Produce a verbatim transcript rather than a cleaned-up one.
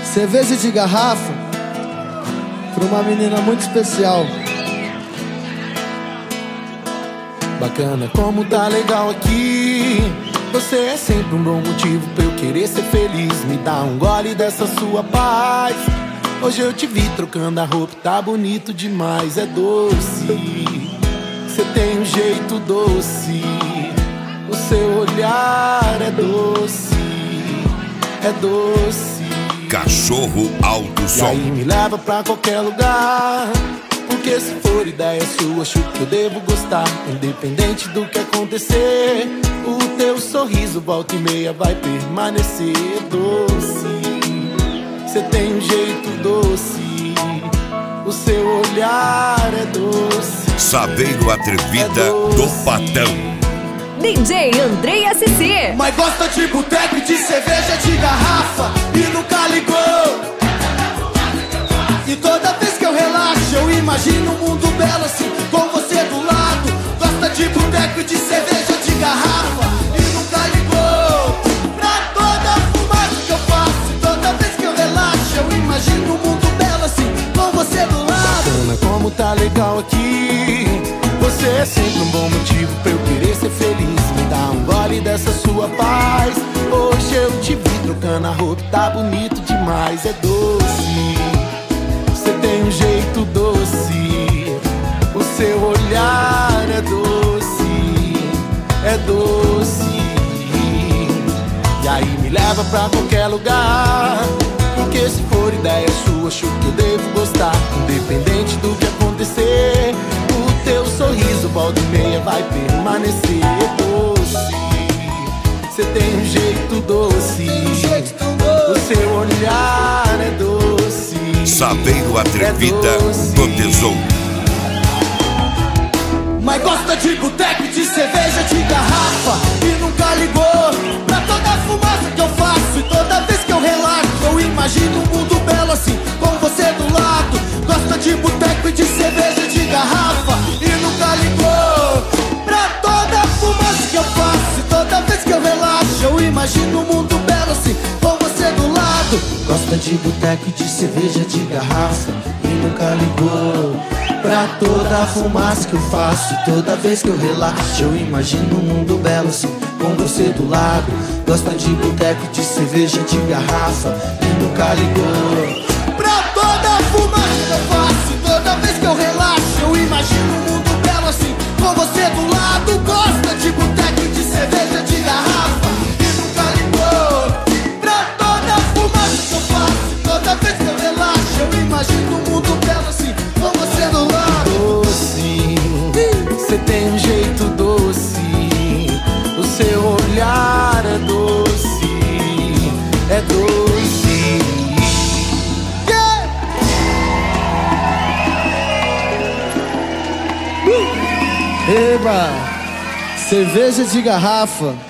Cerveja de garrafa pra uma menina muito especial. Bacana como tá legal aqui. Você é sempre um bom motivo pra eu querer ser feliz. Me dá um gole dessa sua paz. Hoje eu te vi trocando a roupa, tá bonito demais. É doce, você tem um jeito doce. O seu olhar é doce, é doce. Cachorro Alto Som. E aí me leva pra qualquer lugar, porque se for ideia sua, acho que eu devo gostar. Independente do que acontecer, o teu sorriso volta e meia vai permanecer doce. Você tem um jeito doce, o seu olhar é doce. Saveiro Atrevida é doce. Do Patão. D J Andrei S C. Mas gosta de boteco e de cerveja de garrafa e nunca ligou. E toda vez que eu relaxo eu imagino um mundo belo assim, com você do lado. Gosta de boteco e de cerveja de garrafa e nunca ligou pra toda a fumaça que eu faço. Toda vez que eu relaxo eu imagino um mundo belo assim, com você do lado. Bacana como tá legal aqui. Você é sempre um bom motivo pra eu querer ser feliz. Me dá um gole dessa sua paz. Hoje eu te vi trocando a roupa, tá bonito demais. É doce, você tem um jeito doce. O seu olhar é doce, é doce. E aí me leva pra qualquer lugar, porque se for ideia sua, acho que eu devo gostar. Independente do que acontecer, o teu sorriso volta e meia vai permanecer doce. Você tem um jeito doce, o seu olhar é doce. Saveiro Atrevida é doce. Do Tesouro. Mas gosta de boteco e de cerveja de garrafa e nunca ligou pra toda a fumaça que eu faço. E toda vez que eu relaxo eu imagino um mundo belo assim, com você do lado. Gosta de boteco e de cerveja de garrafa e nunca ligou pra toda a fumaça que eu faço. E toda vez que eu relaxo eu imagino um mundo belo assim, com você do lado. Gosta de boteco e de cerveja de garrafa e nunca ligou pra toda a fumaça que eu faço. E toda vez que eu relaxo eu imagino um mundo belo assim, com você do lado. Gosta de boteco de cerveja de garrafa e nunca ligou pra toda a fumaça que eu faço. E toda vez que eu relaxo eu imagino um mundo belo assim, com você do lado. Gosta de boteco de cerveja de garrafa e nunca ligou pra toda a fumaça que eu faço. E toda vez que eu relaxo eu imagino um mundo belo assim, com você do lado. Doce, você tem um jeito doce. O seu olhar é doce, é doce. Yeah! Uh! Eba! Cerveja de garrafa